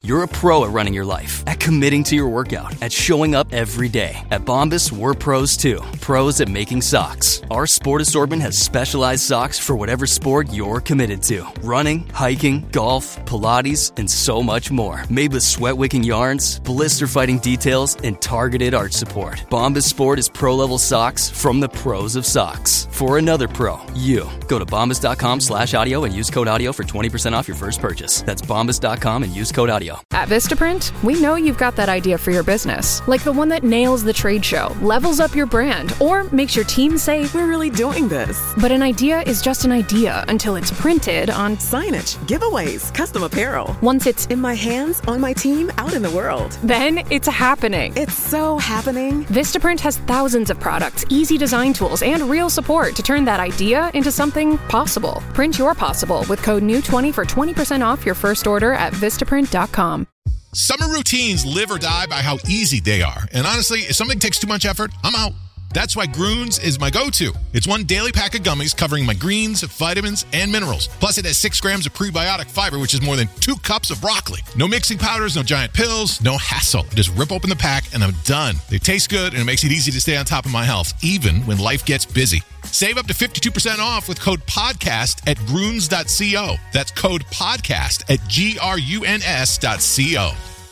You're a pro at running your life, at committing to your workout, at showing up every day. At Bombas, we're pros too. Pros at making socks. Our sport assortment has specialized socks for whatever sport you're committed to. Running, hiking, golf, Pilates, and so much more. Made with sweat-wicking yarns, blister-fighting details, and targeted arch support. Bombas Sport is pro-level socks from the pros of socks. For another pro, you. Go to bombas.com/audio and use code audio for 20% off your first purchase. That's bombas.com and use code audio. At Vistaprint, we know you've got that idea for your business, like the one that nails the trade show, levels up your brand, or makes your team say, "We're really doing this." But an idea is just an idea until it's printed on signage, giveaways, custom apparel. Once it's in my hands, on my team, out in the world. Then it's happening. It's so happening. Vistaprint has thousands of products, easy design tools, and real support to turn that idea into something possible. Print your possible with code NEW20 for 20% off your first order at Vistaprint.com. Summer routines live or die by how easy they are. And honestly, if something takes too much effort, I'm out. That's why Grüns is my go-to. It's one daily pack of gummies covering my greens, vitamins, and minerals. Plus, it has 6 grams of prebiotic fiber, which is more than 2 cups of broccoli. No mixing powders, no giant pills, no hassle. Just rip open the pack, and I'm done. They taste good, and it makes it easy to stay on top of my health, even when life gets busy. Save up to 52% off with code PODCAST at Grüns.co. That's code PODCAST at GRUNS.co.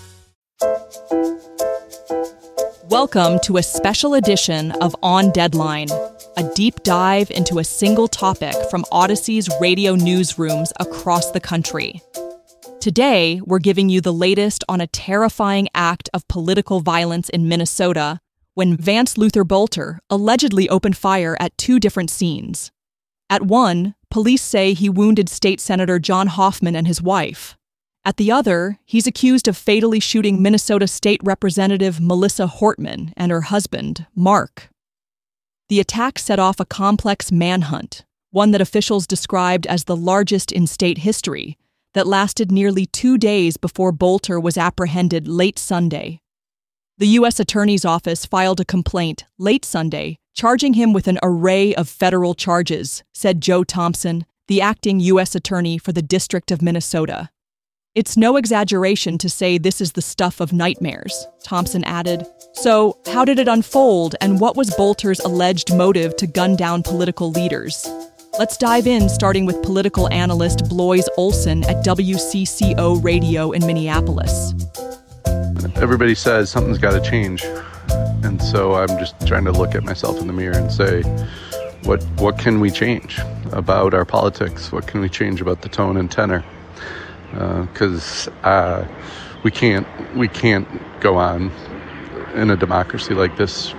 Welcome to a special edition of On Deadline, a deep dive into a single topic from Odyssey's radio newsrooms across the country. Today, we're giving you the latest on a terrifying act of political violence in Minnesota when Vance Luther Bolter allegedly opened fire at 2 different scenes. At one, police say he wounded State Senator John Hoffman and his wife. At the other, he's accused of fatally shooting Minnesota State Representative Melissa Hortman and her husband, Mark. The attack set off a complex manhunt, one that officials described as the largest in state history, that lasted nearly 2 days before Bolter was apprehended late Sunday. The U.S. Attorney's Office filed a complaint late Sunday, charging him with an array of federal charges, said Joe Thompson, the acting U.S. Attorney for the District of Minnesota. It's no exaggeration to say this is the stuff of nightmares, Thompson added. So, how did it unfold, and what was Bolter's alleged motive to gun down political leaders? Let's dive in, starting with political analyst Blois Olson at WCCO Radio in Minneapolis. Everybody says something's got to change, and so I'm just trying to look at myself in the mirror and say, what can we change about our politics? What can we change about the tone and tenor? Because we can't go on in a democracy like this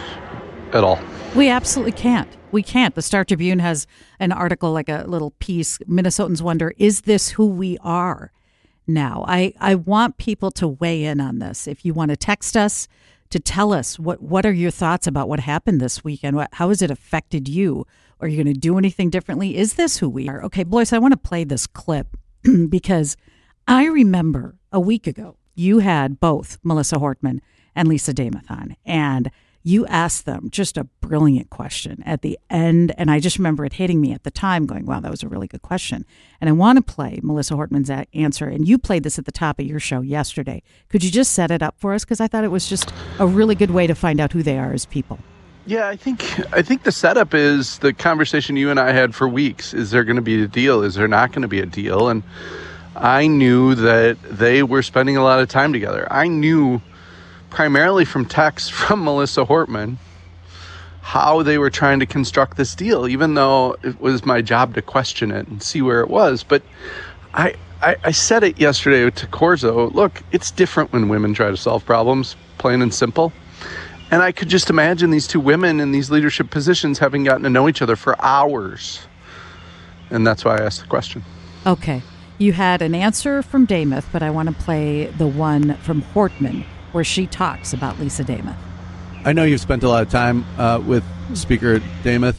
at all. We absolutely can't. We can't. The Star Tribune has an article, like a little piece. Minnesotans wonder, is this who we are now? I want people to weigh in on this. If you want to text us to tell us what are your thoughts about what happened this weekend? How has it affected you? Are you going to do anything differently? Is this who we are? Okay, Blois, I want to play this clip because I remember a week ago you had both Melissa Hortman and Lisa Dameth on, and you asked them just a brilliant question at the end, and I just remember it hitting me at the time going, wow, that was a really good question. And I want to play Melissa Hortman's answer, and you played this at the top of your show yesterday. Could you just set it up for us? Because I thought it was just a really good way to find out who they are as people. Yeah, I think the setup is the conversation you and I had for weeks. Is there going to be a deal? Is there not going to be a deal? And I knew that they were spending a lot of time together. I knew primarily from texts from Melissa Hortman how they were trying to construct this deal, even though it was my job to question it and see where it was. But I said it yesterday to Corzo, look, it's different when women try to solve problems, plain and simple. And I could just imagine these two women in these leadership positions having gotten to know each other for hours. And that's why I asked the question. Okay. You had an answer from Dameth, but I want to play the one from Hortman, where she talks about Lisa Dameth. I know you've spent a lot of time with Speaker Dameth.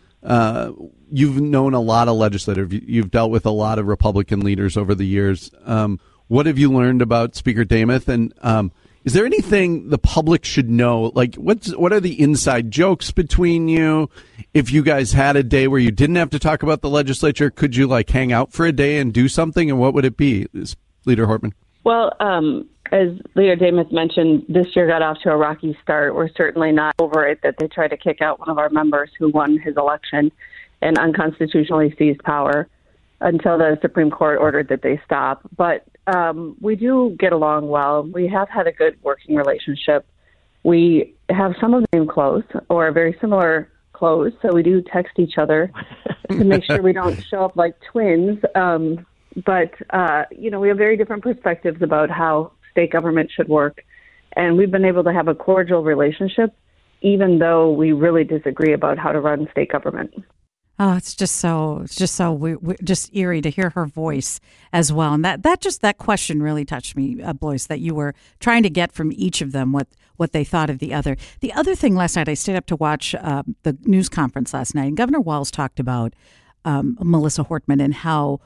You've known a lot of legislators. You've dealt with a lot of Republican leaders over the years. What have you learned about Speaker Dameth? And is there anything the public should know? Like, what are the inside jokes between you? If you guys had a day where you didn't have to talk about the legislature, could you, like, hang out for a day and do something? And what would it be, Leader Hortman? Well, as Leader Demuth mentioned, this year got off to a rocky start. We're certainly not over it that they tried to kick out one of our members who won his election and unconstitutionally seized power until the Supreme Court ordered that they stop. But we do get along well. We have had a good working relationship. We have some of the same clothes or very similar clothes, so we do text each other to make sure we don't show up like twins. But we have very different perspectives about how state government should work. And we've been able to have a cordial relationship, even though we really disagree about how to run state government. Oh, it's just so just eerie to hear her voice as well. And that question really touched me, Blois, that you were trying to get from each of them what they thought of the other. The other thing last night, I stayed up to watch the news conference last night, and Governor Walz talked about Melissa Hortman and how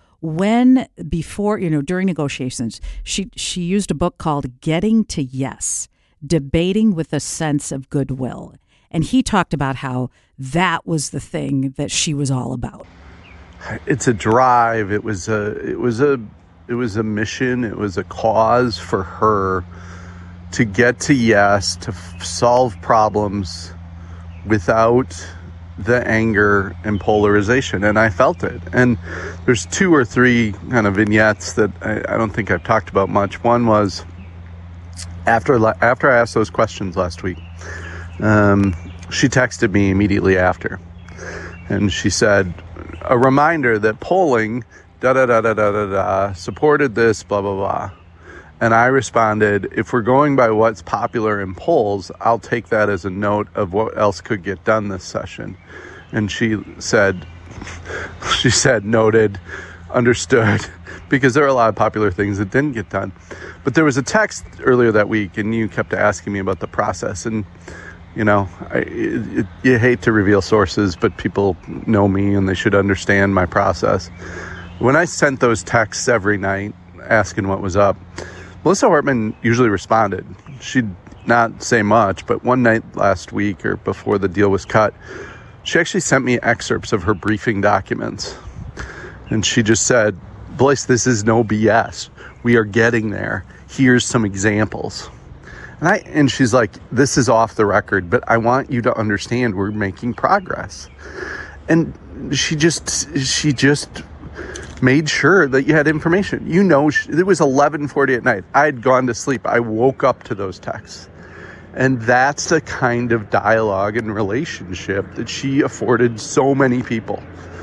during negotiations, she used a book called Getting to Yes, Debating with a Sense of Goodwill. And he talked about how that was the thing that she was all about. It's a drive. It was a mission. It was a cause for her to get to yes, to solve problems without the anger and polarization. And I felt it. And there's 2 or 3 kind of vignettes that I don't think I've talked about much. One was after I asked those questions last week, she texted me immediately after, and she said, a reminder that polling, supported this, blah, blah, blah. And I responded, if we're going by what's popular in polls, I'll take that as a note of what else could get done this session. And she said, noted, understood, because there are a lot of popular things that didn't get done. But there was a text earlier that week, and you kept asking me about the process. And, you hate to reveal sources, but people know me and they should understand my process. When I sent those texts every night asking what was up, Melissa Hortman usually responded. She'd not say much, but one night last week or before the deal was cut, she actually sent me excerpts of her briefing documents. And she just said, Blois, this is no BS. We are getting there. Here's some examples. And she's like, this is off the record, but I want you to understand we're making progress. And she just made sure that you had information. It was 11:40 at night. I had gone to sleep. I woke up to those texts. And that's the kind of dialogue and relationship that she afforded so many people.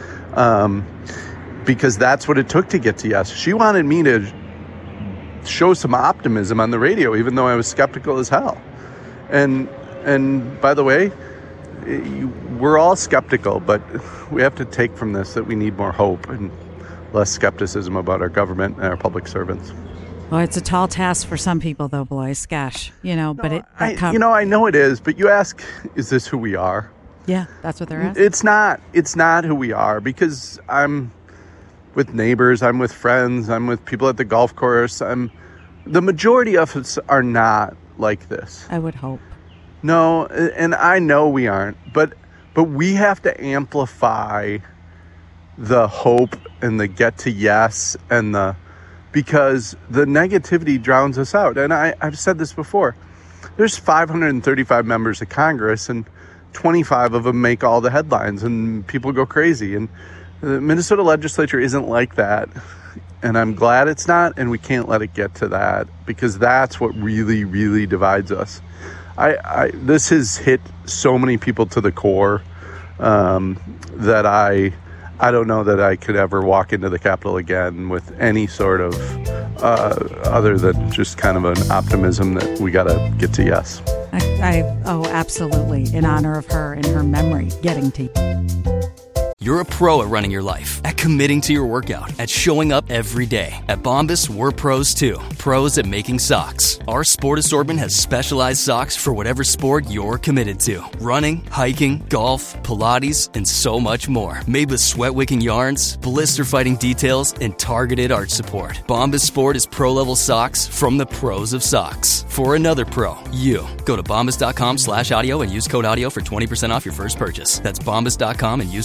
Because that's what it took to get to yes. She wanted me to show some optimism on the radio, even though I was skeptical as hell. And by the way, we're all skeptical, but we have to take from this that we need more hope and less skepticism about our government and our public servants. Well, it's a tall task for some people, though, Blois. Gosh, but I know it is. But you ask, is this who we are? Yeah, that's what they're asking. It's not. It's not who we are, because I'm with neighbors, I'm with friends, I'm with people at the golf course. The majority of us are not like this. I would hope. No, and I know we aren't, but we have to amplify the hope and the get to yes because the negativity drowns us out. And I've said this before. There's 535 members of Congress, and 25 of them make all the headlines, and people go crazy. And the Minnesota legislature isn't like that. And I'm glad it's not, and we can't let it get to that, because that's what really, really divides us. This has hit so many people to the core that I don't know that I could ever walk into the Capitol again with any sort of other than just kind of an optimism that we got to get to yes. Absolutely. In honor of her and her memory, getting to. You're a pro at running your life, at committing to your workout, at showing up every day. At Bombas, we're pros too. Pros at making socks. Our sport assortment has specialized socks for whatever sport you're committed to. Running, hiking, golf, Pilates, and so much more. Made with sweat-wicking yarns, blister-fighting details, and targeted arch support. Bombas Sport is pro-level socks from the pros of socks. For another pro, you. Go to bombas.com/audio and use code audio for 20% off your first purchase. That's bombas.com and use code audio.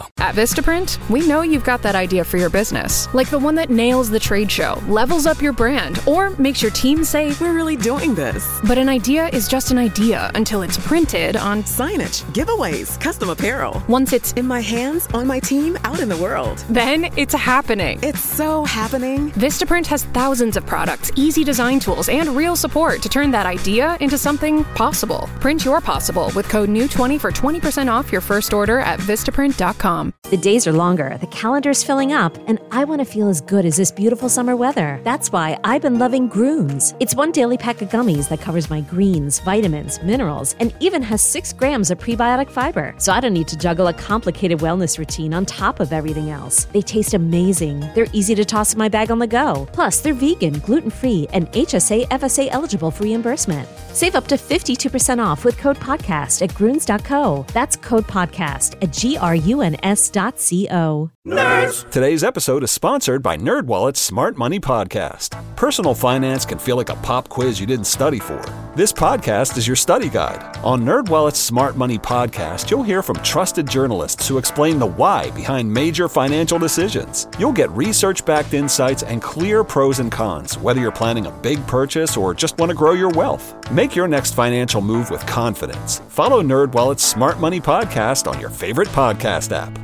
studio. At Vistaprint, we know you've got that idea for your business, like the one that nails the trade show, levels up your brand, or makes your team say, we're really doing this. But an idea is just an idea until it's printed on signage, giveaways, custom apparel. Once it's in my hands, on my team, out in the world. Then it's happening. It's so happening. Vistaprint has thousands of products, easy design tools, and real support to turn that idea into something possible. Print your possible with code NEW20 for 20% off your first order at Vistaprint.com. The days are longer, the calendar's filling up, and I want to feel as good as this beautiful summer weather. That's why I've been loving Grooms. It's one daily pack of gummies that covers my greens, vitamins, minerals, and even has 6 grams of prebiotic fiber. So I don't need to juggle a complicated wellness routine on top of everything else. They taste amazing. They're easy to toss in my bag on the go. Plus, they're vegan, gluten-free, and HSA, FSA eligible for reimbursement. Save up to 52% off with code PODCAST at Grunes.co. That's code PODCAST at GRUNS.co. Nerds! Today's episode is sponsored by NerdWallet's Smart Money Podcast. Personal finance can feel like a pop quiz you didn't study for. This podcast is your study guide. On NerdWallet's Smart Money Podcast, you'll hear from trusted journalists who explain the why behind major financial decisions. You'll get research-backed insights and clear pros and cons, whether you're planning a big purchase or just want to grow your wealth. Make your next financial move with confidence. Follow NerdWallet's Smart Money Podcast on your favorite podcast app.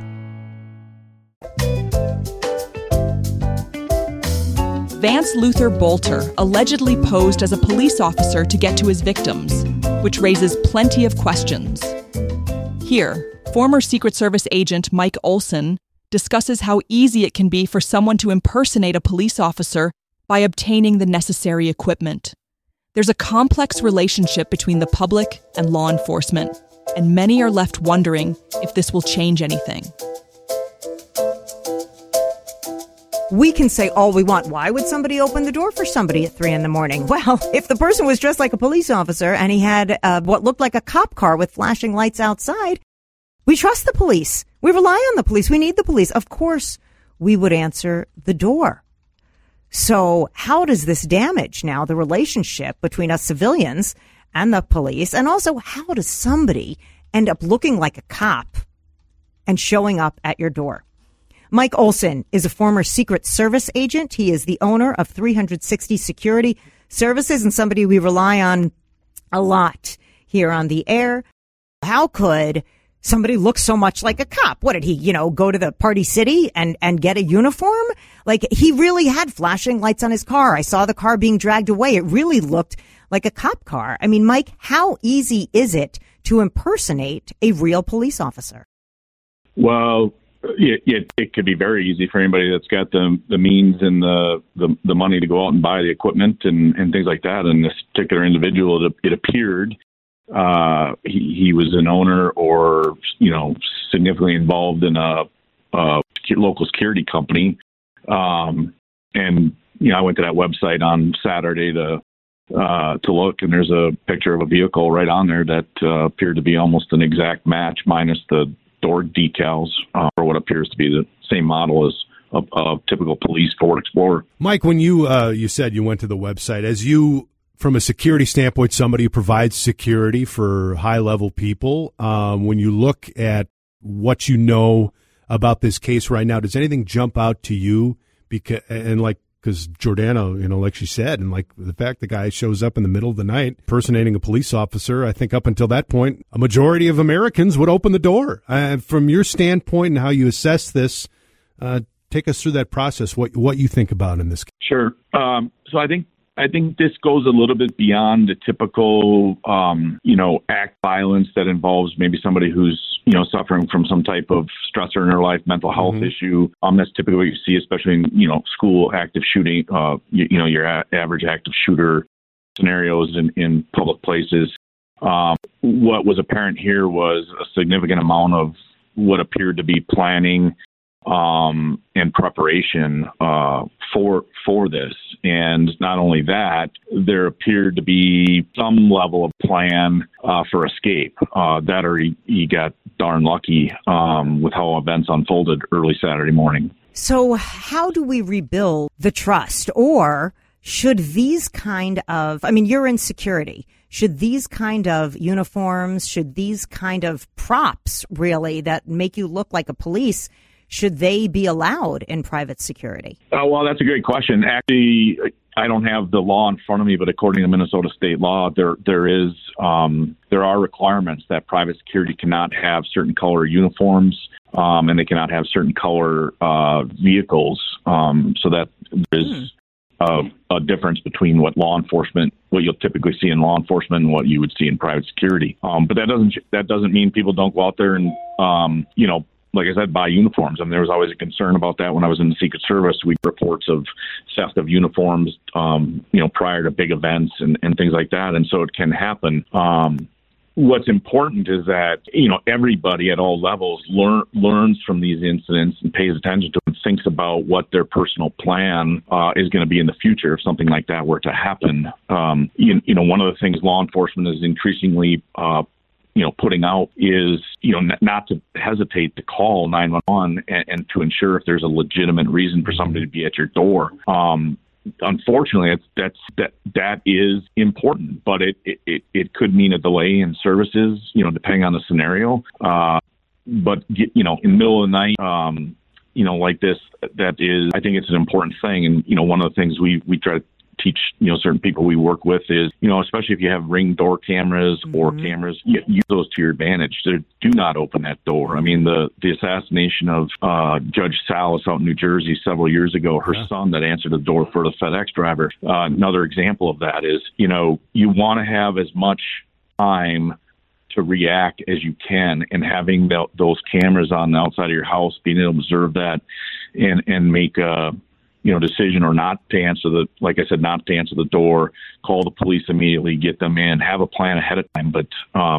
Vance Luther Bolter allegedly posed as a police officer to get to his victims, which raises plenty of questions. Here, former Secret Service agent Mike Olson discusses how easy it can be for someone to impersonate a police officer by obtaining the necessary equipment. There's a complex relationship between the public and law enforcement, and many are left wondering if this will change anything. We can say all we want. Why would somebody open the door for somebody at 3 a.m? Well, if the person was dressed like a police officer and he had what looked like a cop car with flashing lights outside, we trust the police. We rely on the police. We need the police. Of course, we would answer the door. So how does this damage now the relationship between us civilians and the police? And also, how does somebody end up looking like a cop and showing up at your door? Mike Olson is a former Secret Service agent. He is the owner of 360 Security Services and somebody we rely on a lot here on the air. How could somebody look so much like a cop? What did he, go to the Party City and get a uniform? Like, he really had flashing lights on his car. I saw the car being dragged away. It really looked like a cop car. I mean, Mike, how easy is it to impersonate a real police officer? Well, it could be very easy for anybody that's got the means and the money to go out and buy the equipment and things like that. And this particular individual, it appeared he was an owner or significantly involved in a local security company. And I went to that website on Saturday to look, and there's a picture of a vehicle right on there that appeared to be almost an exact match, minus the door decals for what appears to be the same model as a typical police Ford Explorer. Mike, when you said you went to the website, as you, from a security standpoint, somebody who provides security for high-level people, when you look at what you know about this case right now, does anything jump out to you? Because Jordana, like she said, and like the fact the guy shows up in the middle of the night impersonating a police officer, I think up until that point, a majority of Americans would open the door. From your standpoint and how you assess this, take us through that process, what you think about in this case. Sure. So I think this goes a little bit beyond the typical, act violence that involves maybe somebody who's, suffering from some type of stressor in their life, mental health issue. That's typically what you see, especially in, school active shooting, your average active shooter scenarios in public places. What was apparent here was a significant amount of what appeared to be planning and preparation for this. And not only that, there appeared to be some level of plan for escape. That or he got darn lucky with how events unfolded early Saturday morning. So how do we rebuild the trust? Or Should these kind of, I mean, you're in security. Should these kind of uniforms, should these kind of props really that make you look like a police, should they be allowed in private security? Oh, well, that's a great question. Actually, I don't have the law in front of me, but according to Minnesota state law, there are requirements that private security cannot have certain color uniforms, and they cannot have certain color vehicles, so that there's a difference between what you'll typically see in law enforcement and what you would see in private security. But that doesn't mean people don't go out there and, like I said, buy uniforms. I mean, there was always a concern about that when I was in the Secret Service. We had reports of theft of uniforms, prior to big events and things like that. And so it can happen. What's important is that, everybody at all levels learns from these incidents and pays attention to and thinks about what their personal plan is going to be in the future if something like that were to happen. One of the things law enforcement is increasingly putting out is, not to hesitate to call 911 and to ensure if there's a legitimate reason for somebody to be at your door. Unfortunately, that is important, but it could mean a delay in services, depending on the scenario. But in the middle of the night, like this, I think it's an important thing. And, one of the things we try to teach, certain people we work with is, especially if you have Ring door cameras or cameras, use those to your advantage. Do not open that door. I mean, the assassination of Judge Salas out in New Jersey several years ago, her son that answered the door for the FedEx driver. Another example of that is, you want to have as much time to react as you can, and having those cameras on the outside of your house, being able to observe that and make a decision or not to answer not to answer the door, call the police immediately, get them in, have a plan ahead of time. But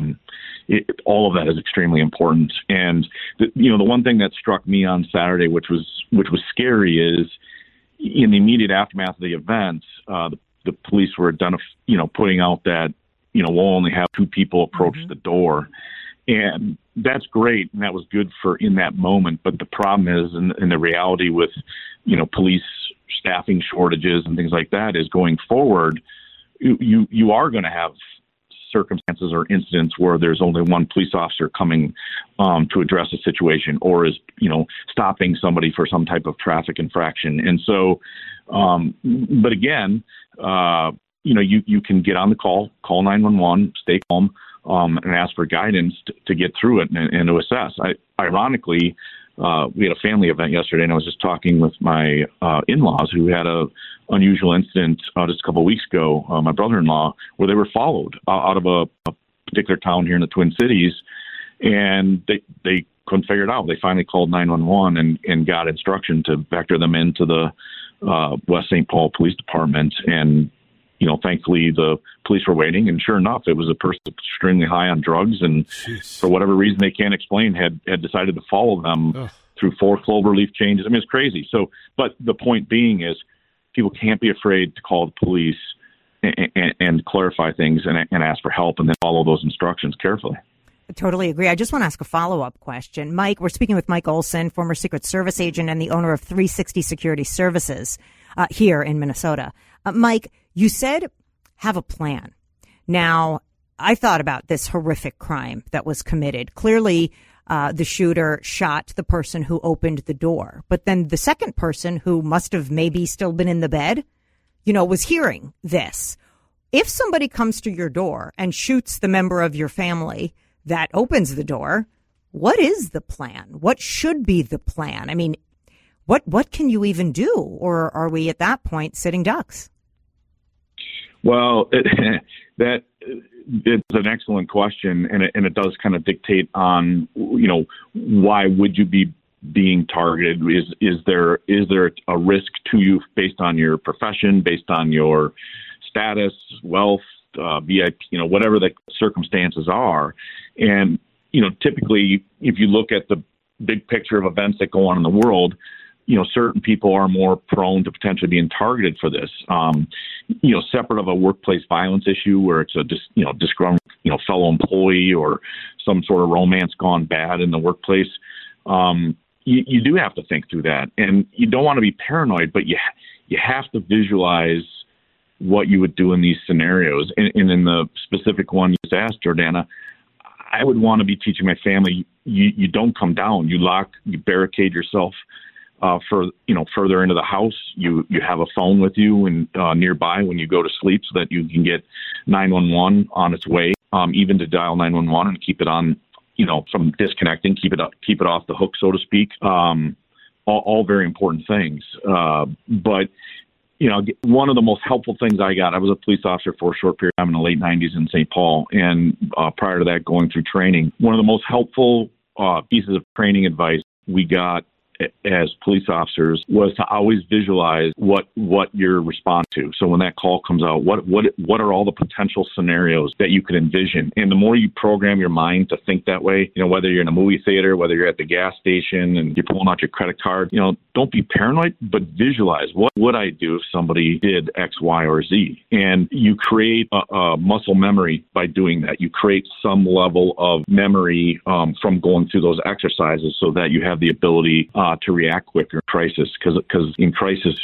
all of that is extremely important. And the one thing that struck me on Saturday, which was scary, is in the immediate aftermath of the event, the police were done, putting out that, we'll only have 2 people approach the door. And that's great, and that was good for in that moment. But the problem is, and the reality with, police staffing shortages and things like that is going forward, you are going to have circumstances or incidents where there's only one police officer coming to address a situation, or is, stopping somebody for some type of traffic infraction. And so, but again, you can get on the call 911, stay calm, and ask for guidance to get through it and to assess. Ironically, we had a family event yesterday, and I was just talking with my in-laws who had a unusual incident just a couple of weeks ago, my brother-in-law, where they were followed out of a particular town here in the Twin Cities, and they couldn't figure it out. They finally called 911 and got instruction to vector them into the West St. Paul Police Department. And thankfully the police were waiting, and sure enough, it was a person extremely high on drugs, and for whatever reason they can't explain, had decided to follow them through 4 cloverleaf changes. I mean, it's crazy. So, but the point being is, people can't be afraid to call the police and clarify things and ask for help, and then follow those instructions carefully. I totally agree. I just want to ask a follow-up question. Mike, we're speaking with Mike Olson, former Secret Service agent and the owner of 360 Security Services here in Minnesota. Mike, you said have a plan. Now, I thought about this horrific crime that was committed. Clearly, the shooter shot the person who opened the door. But then the second person, who must have maybe still been in the bed, was hearing this. If somebody comes to your door and shoots the member of your family that opens the door, what is the plan? What should be the plan? I mean, what can you even do? Or are we at that point sitting ducks? Well, it's an excellent question, and it does kind of dictate on, why would you be being targeted? Is there a risk to you based on your profession, based on your status, wealth, whatever the circumstances are? And, typically, if you look at the big picture of events that go on in the world, certain people are more prone to potentially being targeted for this. Separate of a workplace violence issue where it's a disgruntled, fellow employee or some sort of romance gone bad in the workplace. You do have to think through that, and you don't want to be paranoid, but you have to visualize what you would do in these scenarios. And in the specific one you just asked, Jordana, I would want to be teaching my family, you don't come down. You barricade yourself further into the house. You have a phone with you and nearby when you go to sleep so that you can get 911 on its way, even to dial 911 and keep it on, from disconnecting, keep it off the hook, so to speak. All very important things. But one of the most helpful things I was a police officer for a short period of time in the late 90s in St. Paul. And prior to that, going through training, one of the most helpful pieces of training advice we got as police officers was to always visualize what you're responding to. So when that call comes out, what are all the potential scenarios that you could envision? And the more you program your mind to think that way, whether you're in a movie theater, whether you're at the gas station and you're pulling out your credit card, don't be paranoid, but visualize what would I do if somebody did X, Y, or Z? And you create a muscle memory by doing that. You create some level of memory from going through those exercises so that you have the ability to react quicker in crisis, because in crisis,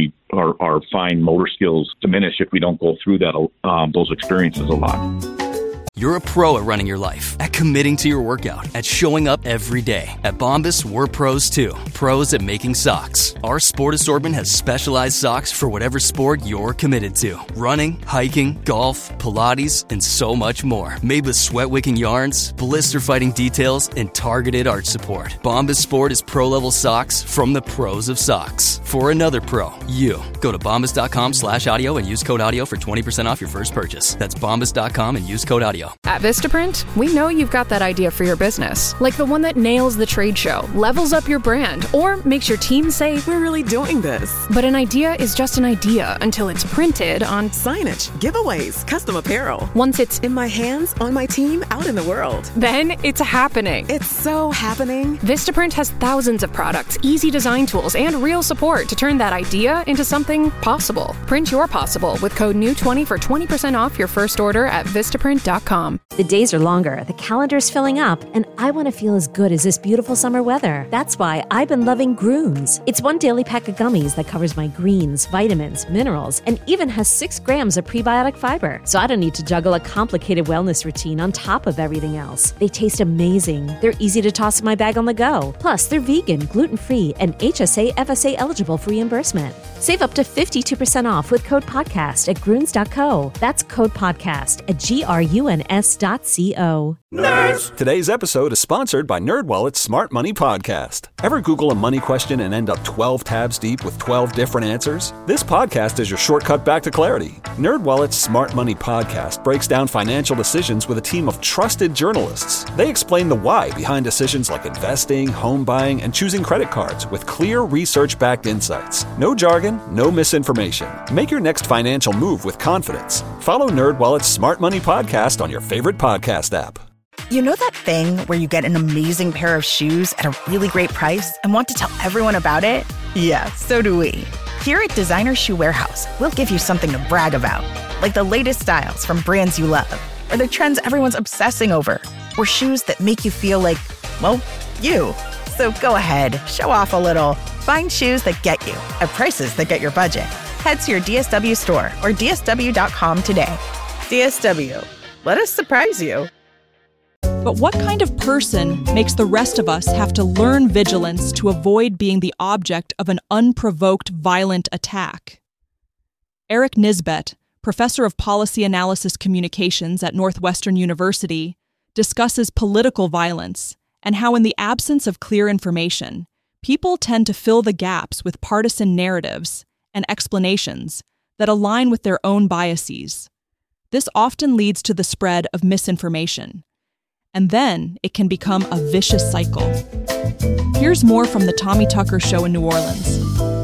our fine motor skills diminish if we don't go through those experiences a lot. You're a pro at running your life, at committing to your workout, at showing up every day. At Bombas, we're pros too. Pros at making socks. Our Sport Assortment has specialized socks for whatever sport you're committed to. Running, hiking, golf, Pilates, and so much more. Made with sweat-wicking yarns, blister-fighting details, and targeted arch support. Bombas Sport is pro-level socks from the pros of socks. For another pro, you. Go to bombas.com/audio and use code audio for 20% off your first purchase. That's bombas.com and use code audio. At Vistaprint, we know you've got that idea for your business, like the one that nails the trade show, levels up your brand, or makes your team say, we're really doing this. But an idea is just an idea until it's printed on signage, giveaways, custom apparel. Once it's in my hands, on my team, out in the world. Then it's happening. It's so happening. Vistaprint has thousands of products, easy design tools, and real support to turn that idea into something possible. Print your possible with code NEW20 for 20% off your first order at Vistaprint.com. The days are longer, the calendar's filling up, and I want to feel as good as this beautiful summer weather. That's why I've been loving Grooms. It's one daily pack of gummies that covers my greens, vitamins, minerals, and even has 6 grams of prebiotic fiber. So I don't need to juggle a complicated wellness routine on top of everything else. They taste amazing. They're easy to toss in my bag on the go. Plus, they're vegan, gluten-free, and HSA, FSA eligible for reimbursement. Save up to 52% off with code podcast at Grooms.co. That's code podcast at GRUNS.co. Nerds! Today's episode is sponsored by NerdWallet's Smart Money Podcast. Ever Google a money question and end up 12 tabs deep with 12 different answers? This podcast is your shortcut back to clarity. NerdWallet's Smart Money Podcast breaks down financial decisions with a team of trusted journalists. They explain the why behind decisions like investing, home buying, and choosing credit cards with clear research-backed insights. No jargon, no misinformation. Make your next financial move with confidence. Follow NerdWallet's Smart Money Podcast on your favorite podcast app. You know that thing where you get an amazing pair of shoes at a really great price and want to tell everyone about it? Yeah, so do we. Here at Designer Shoe Warehouse, we'll give you something to brag about, like the latest styles from brands you love, or the trends everyone's obsessing over, or shoes that make you feel like, well, you. So go ahead, show off a little. Find shoes that get you at prices that get your budget. Head to your DSW store or DSW.com today. DSW. Let us surprise you. But what kind of person makes the rest of us have to learn vigilance to avoid being the object of an unprovoked violent attack? Eric Nisbet, professor of policy analysis communications at Northwestern University, discusses political violence and how in the absence of clear information, people tend to fill the gaps with partisan narratives and explanations that align with their own biases. This often leads to the spread of misinformation, and then it can become a vicious cycle. Here's more from the Tommy Tucker Show in New Orleans.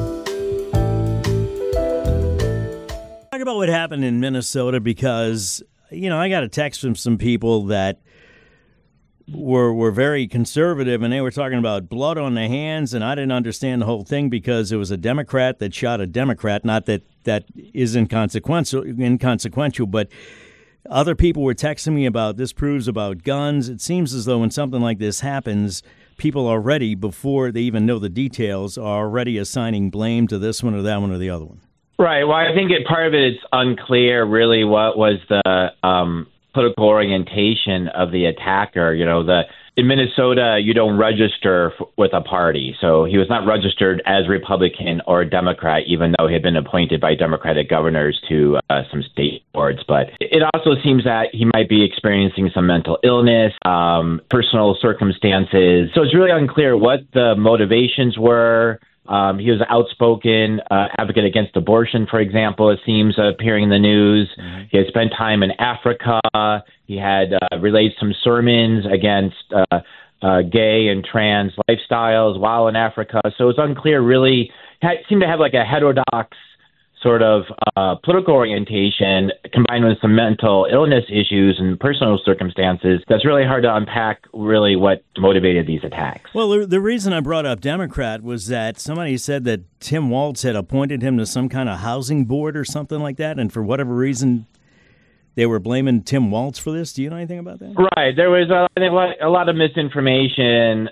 Talk about what happened in Minnesota because, I got a text from some people that were very conservative, and they were talking about blood on the hands, and I didn't understand the whole thing because it was a Democrat that shot a Democrat. Not that is inconsequential, but other people were texting me about this proves about guns. It seems as though when something like this happens, people already, before they even know the details, are already assigning blame to this one or that one or the other one. Right. Well, I think part of it is unclear really what was the political orientation of the attacker. In Minnesota, you don't register with a party. So he was not registered as Republican or Democrat, even though he had been appointed by Democratic governors to some state boards. But it also seems that he might be experiencing some mental illness, personal circumstances. So it's really unclear what the motivations were. He was an outspoken advocate against abortion, for example, it seems, appearing in the news. Mm-hmm. He had spent time in Africa. He had relayed some sermons against gay and trans lifestyles while in Africa. So it's unclear, really. He seemed to have like a heterodox sort of political orientation combined with some mental illness issues and personal circumstances. That's really hard to unpack really what motivated these attacks. Well, the reason I brought up Democrat was that somebody said that Tim Walz had appointed him to some kind of housing board or something like that, and for whatever reason they were blaming Tim Walz for this. Do you know anything about that? Right. There was a lot of misinformation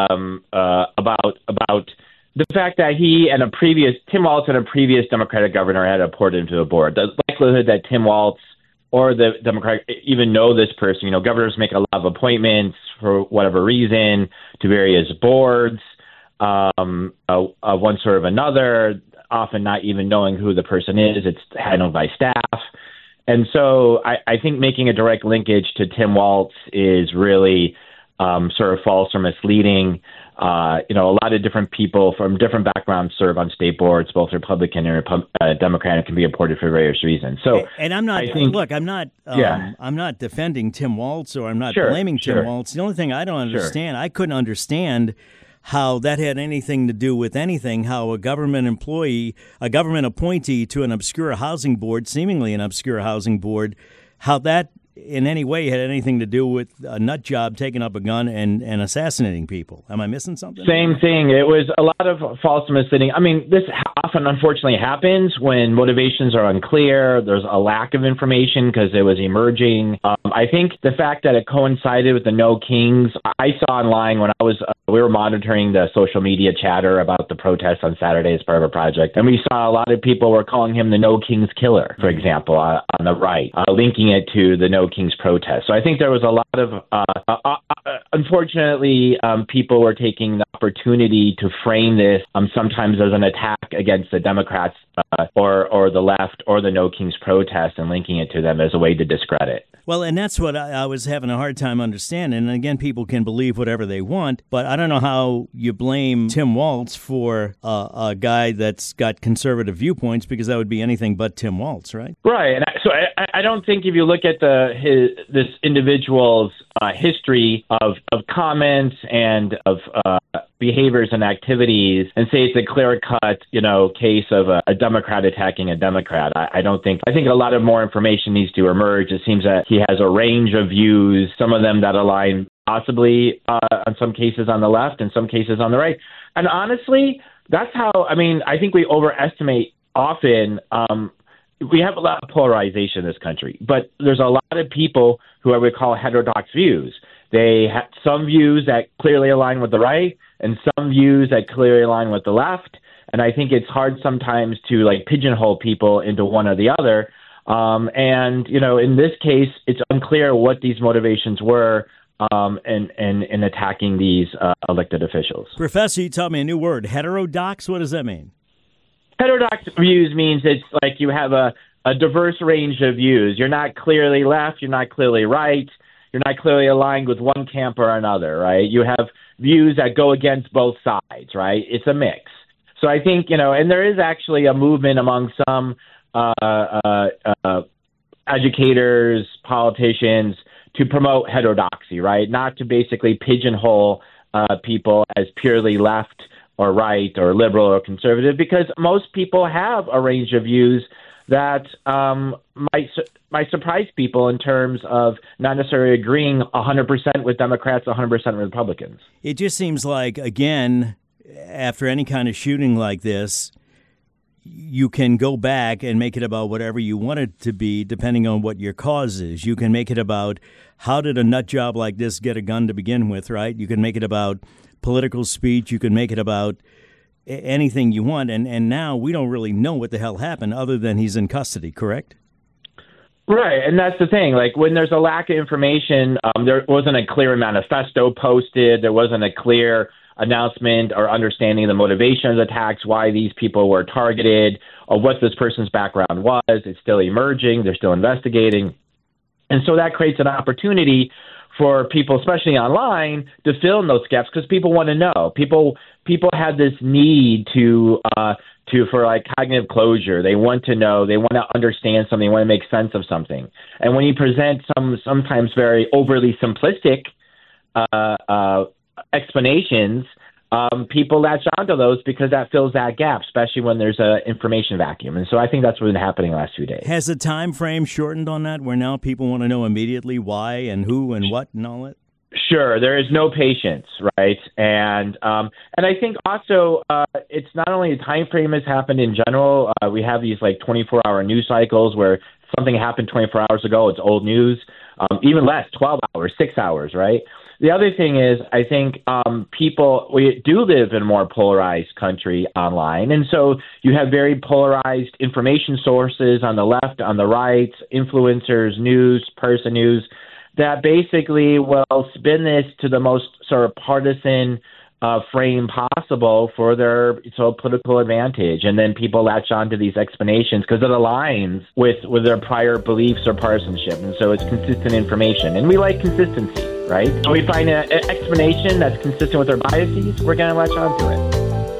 about the fact that Tim Walz and a previous Democratic governor had appointed him to the board. The likelihood that Tim Walz or the Democrat even know this person, governors make a lot of appointments for whatever reason to various boards of one sort of another, often not even knowing who the person is. It's handled by staff. And so I think making a direct linkage to Tim Walz is really sort of false or misleading. A lot of different people from different backgrounds serve on state boards, both Republican and Democratic, can be appointed for various reasons. So, and I'm not. I'm not defending Tim Walz, or I'm not blaming Tim Walz. The only thing I don't understand, I couldn't understand how that had anything to do with anything. How a government employee, a government appointee to an obscure housing board, seemingly an obscure housing board, how that in any way had anything to do with a nut job taking up a gun and assassinating people. Am I missing something? Same thing. It was a lot of false misleading. I mean, this often unfortunately happens when motivations are unclear. There's a lack of information because it was emerging. I think the fact that it coincided with the No Kings, I saw online when we were monitoring the social media chatter about the protests on Saturday as part of a project, and we saw a lot of people were calling him the No Kings killer, for example, on the right, linking it to the No Kings protest. So I think there was a lot of, unfortunately, people were taking the opportunity to frame this sometimes as an attack against the Democrats or the left or the No Kings protest and linking it to them as a way to discredit. Well, and that's what I was having a hard time understanding. And again, people can believe whatever they want, but I don't know how you blame Tim Walz for a guy that's got conservative viewpoints, because that would be anything but Tim Walz, right? Right. And so I don't think if you look at this individual's history of comments and of behaviors and activities and say it's a clear-cut, case of a Democrat attacking a Democrat. I think a lot of more information needs to emerge. It seems that he has a range of views, some of them that align possibly on some cases on the left and some cases on the right. And honestly, that's how, I think we overestimate often. We have a lot of polarization in this country, but there's a lot of people who I would call heterodox views. They have some views that clearly align with the right and some views that clearly align with the left. And I think it's hard sometimes to pigeonhole people into one or the other. And in this case, it's unclear what these motivations were in attacking these elected officials. Professor, you taught me a new word, heterodox. What does that mean? Heterodox views means it's like you have a diverse range of views. You're not clearly left. You're not clearly right. You're not clearly aligned with one camp or another, right? You have views that go against both sides, right? It's a mix. So I think, and there is actually a movement among some educators, politicians, to promote heterodoxy, right? Not to basically pigeonhole people as purely left or right or liberal or conservative, because most people have a range of views that might surprise people in terms of not necessarily agreeing 100% with Democrats, 100% with Republicans. It just seems like, again, after any kind of shooting like this, you can go back and make it about whatever you want it to be, depending on what your cause is. You can make it about how did a nut job like this get a gun to begin with, right? You can make it about political speech. You can make it about anything you want, and now we don't really know what the hell happened other than he's in custody, correct? Right, and that's the thing. Like, when there's a lack of information, there wasn't a clear manifesto posted, there wasn't a clear announcement or understanding of the motivation of the attacks, why these people were targeted, or what this person's background was. It's still emerging, they're still investigating. And so that creates an opportunity for people, especially online, to fill in those gaps because people want to know. People have this need for like cognitive closure. They want to know. They want to understand something. They want to make sense of something. And when you present sometimes very overly simplistic explanations, people latch onto those because that fills that gap, especially when there's an information vacuum. And so I think that's what's been happening the last few days. Has the time frame shortened on that, where now people want to know immediately why and who and what and all that? Sure, there is no patience, right? And I think also it's not only the time frame has happened in general. We have these like 24-hour news cycles where something happened 24 hours ago, it's old news. Even less, 12 hours, 6 hours, right? The other thing is, I think we do live in a more polarized country online. And so you have very polarized information sources on the left, on the right, influencers, news, person news, that basically will spin this to the most sort of partisan frame possible for their political advantage. And then people latch onto these explanations because it aligns with their prior beliefs or partisanship. And so it's consistent information. And we like consistency, right? So we find an explanation that's consistent with our biases, we're going to latch onto it.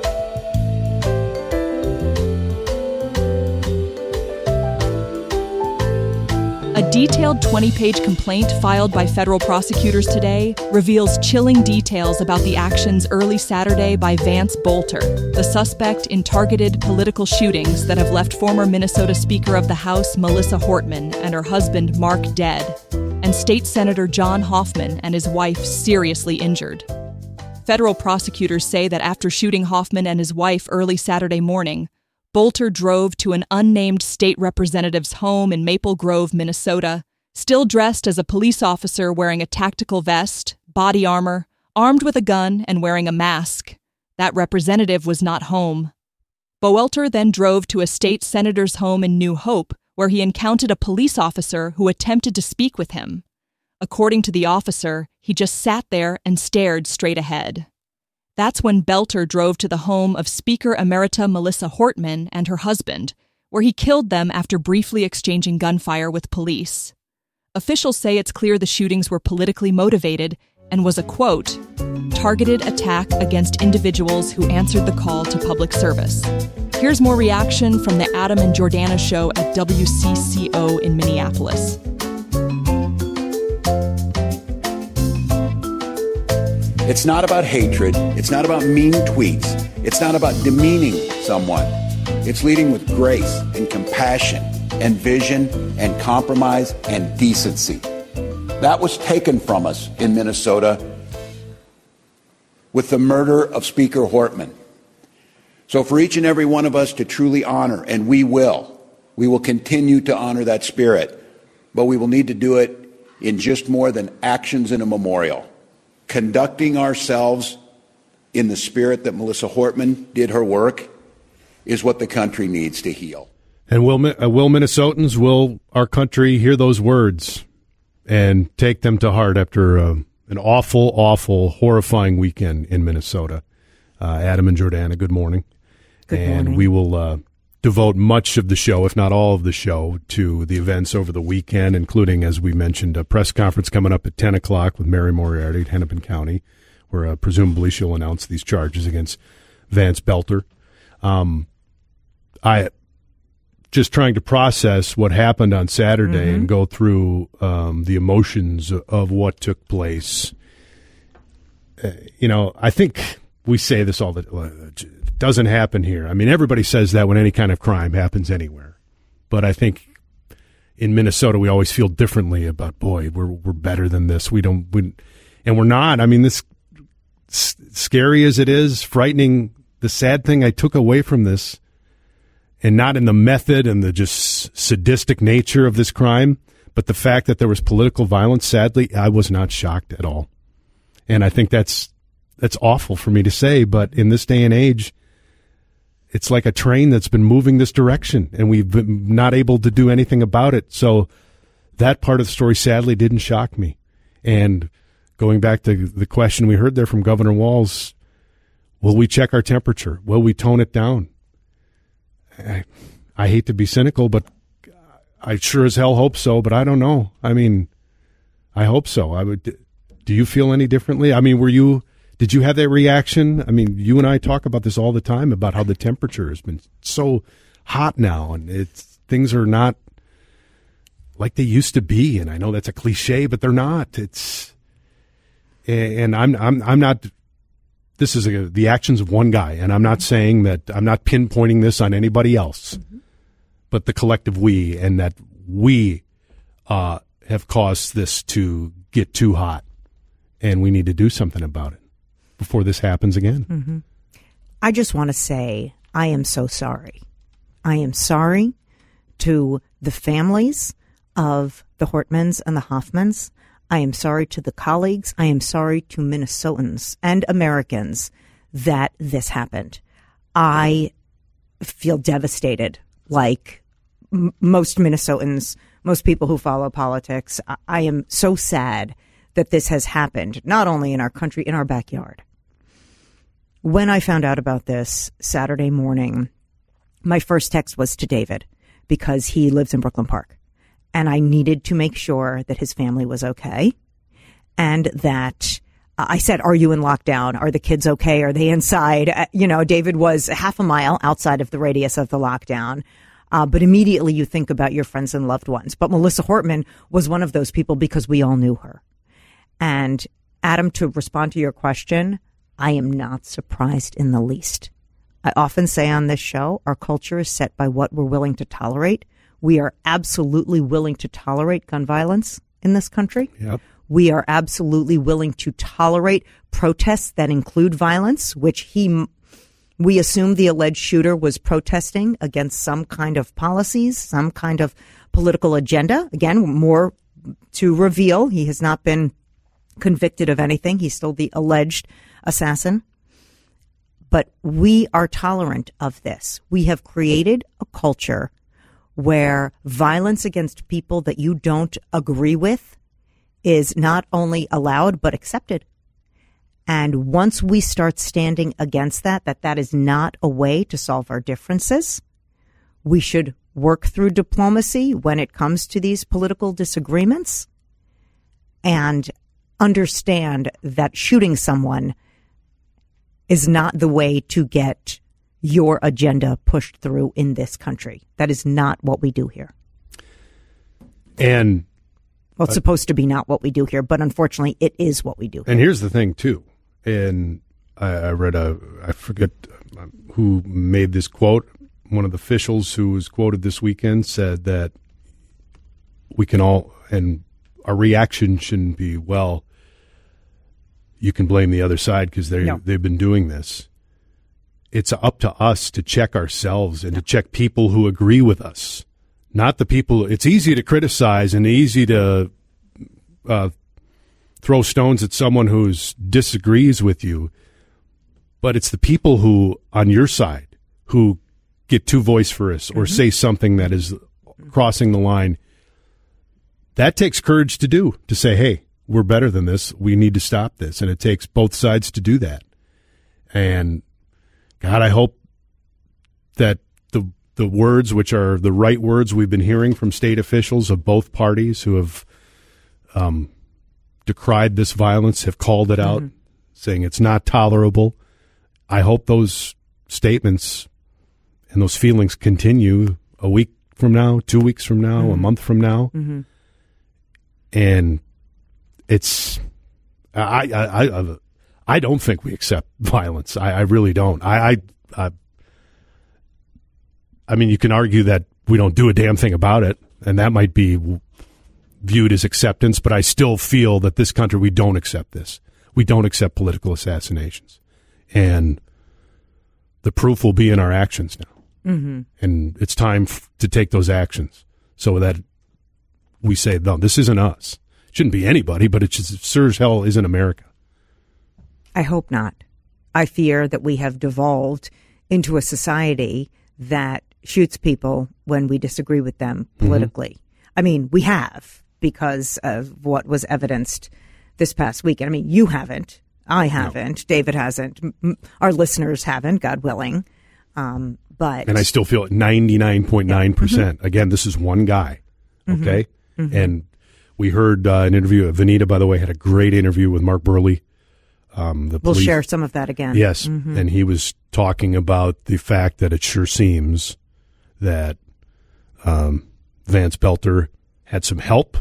A detailed 20-page complaint filed by federal prosecutors today reveals chilling details about the actions early Saturday by Vance Bolter, the suspect in targeted political shootings that have left former Minnesota Speaker of the House Melissa Hortman and her husband Mark dead, and State Senator John Hoffman and his wife seriously injured. Federal prosecutors say that after shooting Hoffman and his wife early Saturday morning, Bolter drove to an unnamed state representative's home in Maple Grove, Minnesota, still dressed as a police officer wearing a tactical vest, body armor, armed with a gun, and wearing a mask. That representative was not home. Bolter then drove to a state senator's home in New Hope, where he encountered a police officer who attempted to speak with him. According to the officer, he just sat there and stared straight ahead. That's when Bolter drove to the home of Speaker Emerita Melissa Hortman and her husband, where he killed them after briefly exchanging gunfire with police. Officials say it's clear the shootings were politically motivated and was a, quote, targeted attack against individuals who answered the call to public service. Here's more reaction from the Adam and Jordana show at WCCO in Minneapolis. It's not about hatred. It's not about mean tweets. It's not about demeaning someone. It's leading with grace and compassion and vision and compromise and decency. That was taken from us in Minnesota with the murder of Speaker Hortman. So for each and every one of us to truly honor, and we will continue to honor that spirit, but we will need to do it in just more than actions in a memorial. Conducting ourselves in the spirit that Melissa Hortman did her work is what the country needs to heal. And will Minnesotans, will our country hear those words and take them to heart after an awful, awful, horrifying weekend in Minnesota? Adam and Jordana, good morning. Good morning. And we will devote much of the show, if not all of the show, to the events over the weekend, including, as we mentioned, a press conference coming up at 10 o'clock with Mary Moriarty at Hennepin County, where presumably she'll announce these charges against Vance Bolter. I just trying to process what happened on Saturday and go through the emotions of what took place. I think we say this all the time. Doesn't happen here. I mean, everybody says that when any kind of crime happens anywhere. But I think in Minnesota, we always feel differently about, boy, we're better than this. And we're not. I mean, this scary as it is, frightening, the sad thing I took away from this, and not in the method and the just sadistic nature of this crime, but the fact that there was political violence, sadly, I was not shocked at all. And I think that's awful for me to say, but in this day and age, it's like a train that's been moving this direction, and we've been not able to do anything about it. So that part of the story sadly didn't shock me. And going back to the question we heard there from Governor Walz, will we check our temperature? Will we tone it down? I hate to be cynical, but I sure as hell hope so, but I don't know. I mean, I hope so. Do you feel any differently? I mean, did you have that reaction? I mean, you and I talk about this all the time about how the temperature has been so hot now, and things are not like they used to be. And I know that's a cliche, but they're not. And I'm not. This is the actions of one guy, and I'm not saying that. I'm not pinpointing this on anybody else, but the collective we, and that we have caused this to get too hot, and we need to do something about it before this happens again. Mm-hmm. I just want to say I am so sorry. I am sorry to the families of the Hortmans and the Hoffmans. I am sorry to the colleagues. I am sorry to Minnesotans and Americans that this happened. I feel devastated, like most Minnesotans, most people who follow politics. I am so sad that this has happened, not only in our country, in our backyard. When I found out about this Saturday morning, my first text was to David because he lives in Brooklyn Park. And I needed to make sure that his family was okay. And that I said, are you in lockdown? Are the kids okay? Are they inside? David was half a mile outside of the radius of the lockdown. But immediately you think about your friends and loved ones. But Melissa Hortman was one of those people because we all knew her. And Adam, to respond to your question, I am not surprised in the least. I often say on this show, our culture is set by what we're willing to tolerate. We are absolutely willing to tolerate gun violence in this country. Yep. We are absolutely willing to tolerate protests that include violence, which we assume the alleged shooter was protesting against some kind of policies, some kind of political agenda. Again, more to reveal. He has not been convicted of anything. He's still the alleged assassin. But we are tolerant of this. We have created a culture where violence against people that you don't agree with is not only allowed, but accepted. And once we start standing against that is not a way to solve our differences. We should work through diplomacy when it comes to these political disagreements and understand that shooting someone is not the way to get your agenda pushed through in this country. That is not what we do here. And well, it's supposed to be not what we do here, but unfortunately it is what we do here. And here's the thing too. And I read I forget who made this quote. One of the officials who was quoted this weekend said that we can all, and our reaction shouldn't be, well, you can blame the other side because they've been doing this. It's up to us to check ourselves and to check people who agree with us, not the people. It's easy to criticize and easy to throw stones at someone who disagrees with you, but it's the people who on your side who get too vociferous or say something that is crossing the line. That takes courage to say, hey, we're better than this. We need to stop this. And it takes both sides to do that. And God, I hope that the words, which are the right words we've been hearing from state officials of both parties who have decried this violence, have called it out, saying it's not tolerable. I hope those statements and those feelings continue a week from now, 2 weeks from now, a month from now. And it's I don't think we accept violence. I really don't. I mean, you can argue that we don't do a damn thing about it, and that might be viewed as acceptance, but I still feel that this country, we don't accept this. We don't accept political assassinations. And the proof will be in our actions now. And it's time to take those actions so that we say, no, this isn't us. It shouldn't be anybody, but it sure as hell isn't America. I hope not. I fear that we have devolved into a society that shoots people when we disagree with them politically. I mean, we have, because of what was evidenced this past weekend. I mean, you haven't. I haven't. No. David hasn't. Our listeners haven't, God willing. But and I still feel at 99.9%. Again, this is one guy. Okay? And we heard an interview. Vanita, by the way, had a great interview with Mark Burley. We'll share some of that again. Yes. And he was talking about the fact that it sure seems that Vance Belter had some help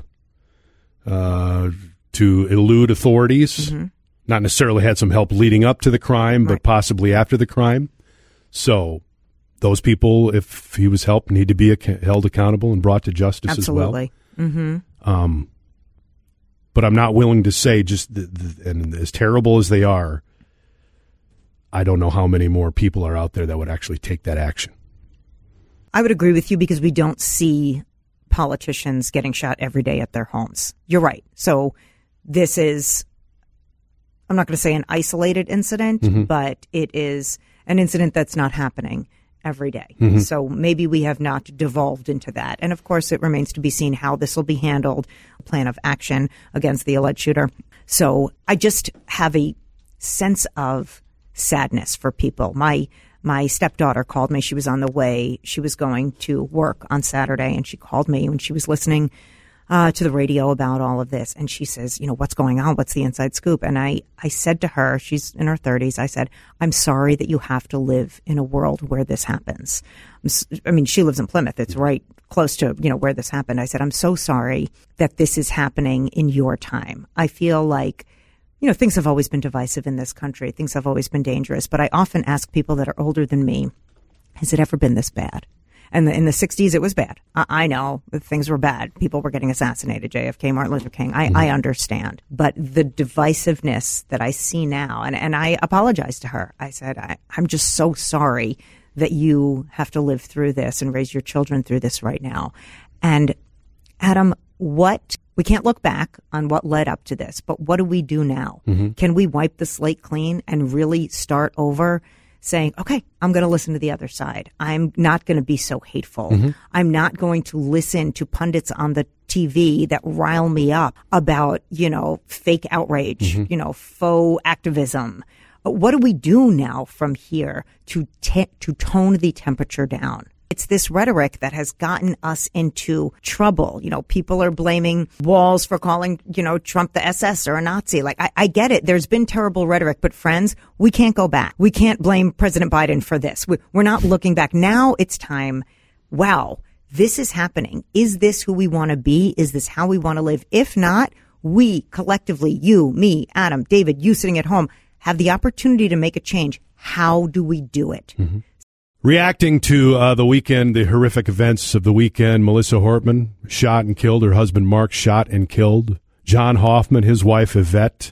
to elude authorities. Not necessarily had some help leading up to the crime, but possibly after the crime. So those people, if he was helped, need to be held accountable and brought to justice as well. Absolutely. But I'm not willing to say, just and as terrible as they are, I don't know how many more people are out there that would actually take that action. I would agree with you, because we don't see politicians getting shot every day at their homes. You're right. So this is, I'm not going to say an isolated incident, but it is an incident that's not happening every day. So maybe we have not devolved into that. And of course, it remains to be seen how this will be handled, plan of action against the alleged shooter. So I just have a sense of sadness for people. My stepdaughter called me. She was on the way. She was going to work on Saturday, and she called me when she was listening to the radio about all of this. And she says, you know, what's going on? What's the inside scoop? And I said to her, she's in her 30s, I said, I'm sorry that you have to live in a world where this happens. I mean, she lives in Plymouth. It's right close to, you know, where this happened. I said, I'm so sorry that this is happening in your time. I feel like, you know, things have always been divisive in this country. Things have always been dangerous. But I often ask people that are older than me, has it ever been this bad? And in the 60s, it was bad. I know things were bad. People were getting assassinated. JFK, Martin Luther King. I understand. But the divisiveness that I see now, and I apologized to her. I said, I'm just so sorry that you have to live through this and raise your children through this right now. And Adam, we can't look back on what led up to this, but what do we do now? Can we wipe the slate clean and really start over? Saying, okay, I'm going to listen to the other side. I'm not going to be so hateful. I'm not going to listen to pundits on the TV that rile me up about, you know, fake outrage, you know, faux activism. What do we do now from here to tone the temperature down? It's this rhetoric that has gotten us into trouble. You know, people are blaming Walz for calling, you know, Trump the SS or a Nazi. Like, I get it. There's been terrible rhetoric, but friends, we can't go back. We can't blame President Biden for this. We're not looking back. Now it's time. Wow, this is happening. Is this who we want to be? Is this how we want to live? If not, we collectively, you, me, Adam, David, you sitting at home, have the opportunity to make a change. How do we do it? Reacting to the weekend, the horrific events of the weekend, Melissa Hortman shot and killed. Her husband, Mark, shot and killed. John Hoffman, his wife, Yvette,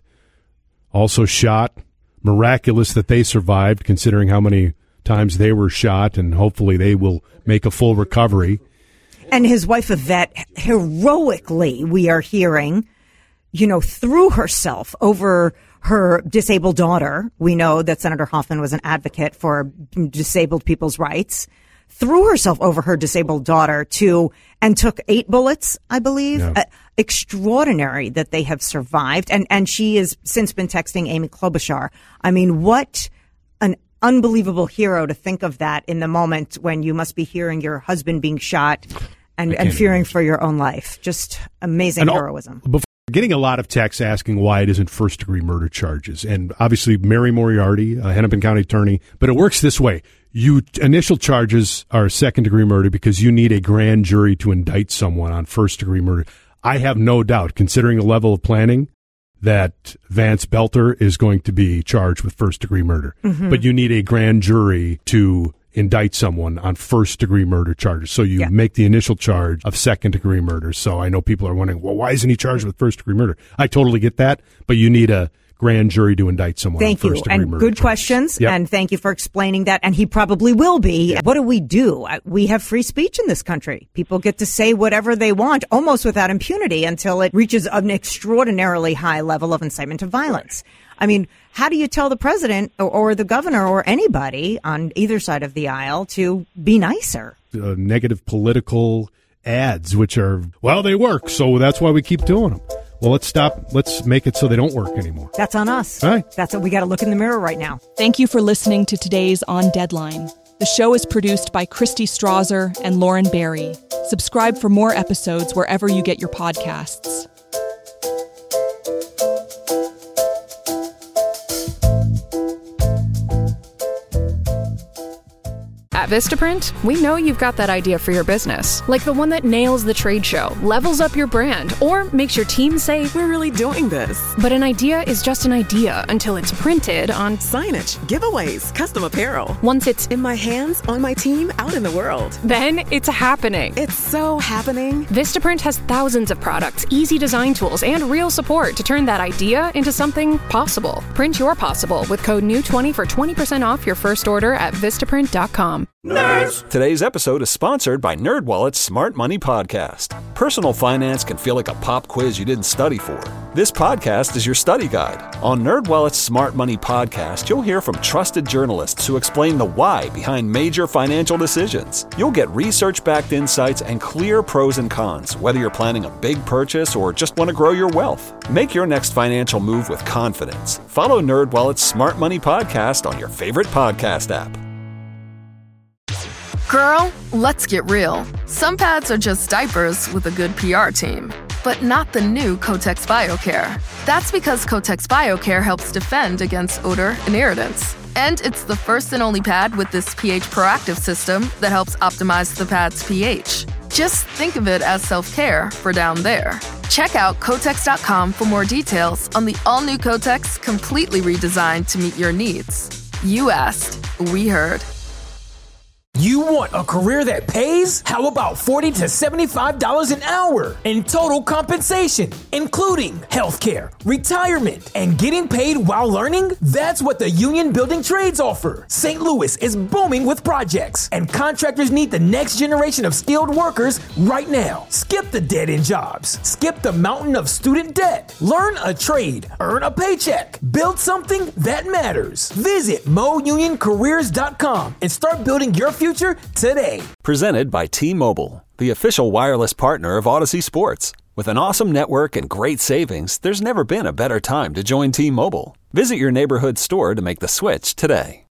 also shot. Miraculous that they survived, considering how many times they were shot, and hopefully they will make a full recovery. And his wife, Yvette, heroically, we are hearing, you know, threw herself over her disabled daughter. We know that Senator Hoffman was an advocate for disabled people's rights. Threw herself over her disabled daughter and took 8 bullets, I believe. Yeah. Extraordinary that they have survived. And she has since been texting Amy Klobuchar. I mean, what an unbelievable hero to think of that in the moment when you must be hearing your husband being shot and fearing for your own life. Just amazing heroism. Getting a lot of texts asking why it isn't first-degree murder charges. And obviously, Mary Moriarty, Hennepin County attorney, but it works this way. Initial charges are second-degree murder because you need a grand jury to indict someone on first-degree murder. I have no doubt, considering the level of planning, that Vance Belter is going to be charged with first-degree murder. But you need a grand jury to indict someone on first-degree murder charges. So you make the initial charge of second-degree murder. So I know people are wondering, well, why isn't he charged with first-degree murder? I totally get that, but you need a grand jury to indict someone on first-degree murder. And good questions, and thank you for explaining that, and he probably will be. What do? We have free speech in this country. People get to say whatever they want, almost without impunity, until it reaches an extraordinarily high level of incitement to violence. I mean, how do you tell the president or the governor or anybody on either side of the aisle to be nicer? Negative political ads, which are, well, they work, so that's why we keep doing them. Well, let's make it so they don't work anymore. That's on us. Right. That's what we got to look in the mirror right now. Thank you for listening to today's On Deadline. The show is produced by Christy Strasser and Lauren Barry. Subscribe for more episodes wherever you get your podcasts. At Vistaprint, we know you've got that idea for your business, like the one that nails the trade show, levels up your brand, or makes your team say, we're really doing this. But an idea is just an idea until it's printed on signage, giveaways, custom apparel. Once it's in my hands, on my team, out in the world. Then it's happening. It's so happening. Vistaprint has thousands of products, easy design tools, and real support to turn that idea into something possible. Print your possible with code NEW20 for 20% off your first order at Vistaprint.com. Nerds! Today's episode is sponsored by NerdWallet's Smart Money Podcast. Personal finance can feel like a pop quiz you didn't study for. This podcast is your study guide. On NerdWallet's Smart Money Podcast, you'll hear from trusted journalists who explain the why behind major financial decisions. You'll get research-backed insights and clear pros and cons, whether you're planning a big purchase or just want to grow your wealth. Make your next financial move with confidence. Follow NerdWallet's Smart Money Podcast on your favorite podcast app. Girl, let's get real. Some pads are just diapers with a good PR team, but not the new Kotex BioCare. That's because Kotex BioCare helps defend against odor and irritants. And it's the first and only pad with this pH proactive system that helps optimize the pad's pH. Just think of it as self-care for down there. Check out Kotex.com for more details on the all-new Kotex, completely redesigned to meet your needs. You asked, we heard. You want a career that pays? How about $40 to $75 an hour in total compensation, including healthcare, retirement, and getting paid while learning? That's what the Union Building Trades offer. St. Louis is booming with projects, and contractors need the next generation of skilled workers right now. Skip the dead-end jobs. Skip the mountain of student debt. Learn a trade. Earn a paycheck. Build something that matters. Visit mounioncareers.com and start building your future today. Presented by T-Mobile, the official wireless partner of Odyssey Sports. With an awesome network and great savings, there's never been a better time to join T-Mobile. Visit your neighborhood store to make the switch today.